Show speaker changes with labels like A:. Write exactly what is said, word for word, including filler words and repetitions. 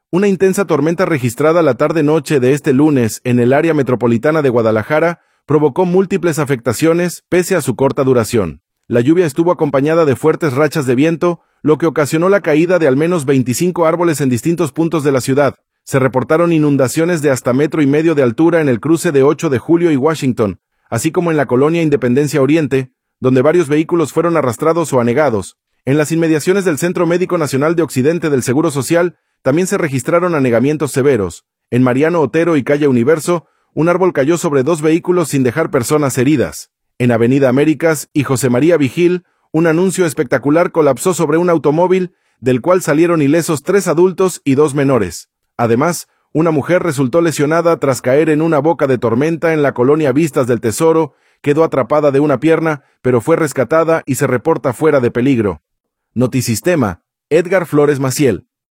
A: Una intensa tormenta registrada la tarde-noche de este lunes en el área metropolitana de Guadalajara provocó múltiples afectaciones pese a su corta duración. La lluvia estuvo acompañada de fuertes rachas de viento, lo que ocasionó la caída de al menos veinticinco árboles en distintos puntos de la ciudad. Se reportaron inundaciones de hasta metro y medio de altura en el cruce de ocho de julio y Washington, así como en la colonia Independencia Oriente, donde varios vehículos fueron arrastrados o anegados. En las inmediaciones del Centro Médico Nacional de Occidente del Seguro Social, también se registraron anegamientos severos. En Mariano Otero y Calle Universo, un árbol cayó sobre dos vehículos sin dejar personas heridas. En Avenida Américas y José María Vigil, un anuncio espectacular colapsó sobre un automóvil, del cual salieron ilesos tres adultos y dos menores. Además, una mujer resultó lesionada tras caer en una boca de tormenta en la colonia Vistas del Tesoro, quedó atrapada de una pierna, pero fue rescatada y se reporta fuera de peligro. Notisistema, Edgar Flores Maciel.